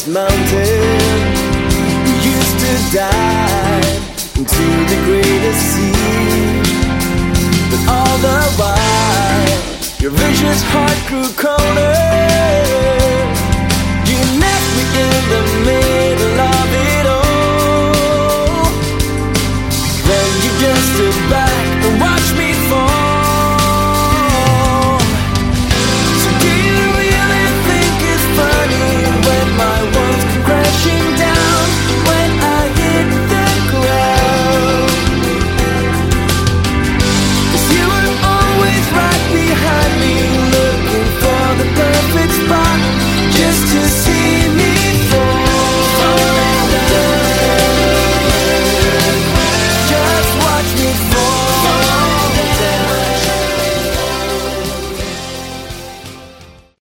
tallest mountain. You used to dive into the greatest sea, but all the while your vicious heart grew colder.